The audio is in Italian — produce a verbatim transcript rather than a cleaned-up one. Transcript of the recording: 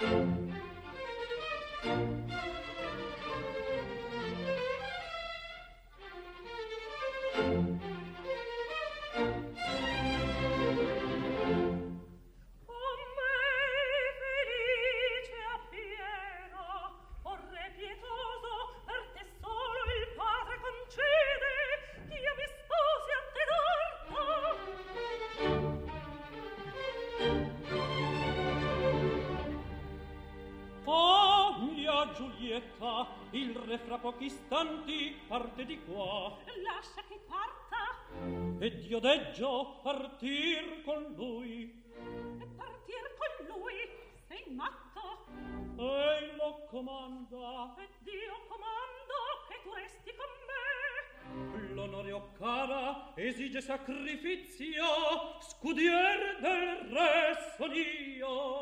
Giulietta, il re fra pochi istanti parte di qua. Lascia che parta. Ed io deggio partir con lui. E partir con lui? Sei matto? Ei lo comanda. Ed io comando che tu resti con me. L'onore, o cara, esige sacrificio. Scudier del re son io.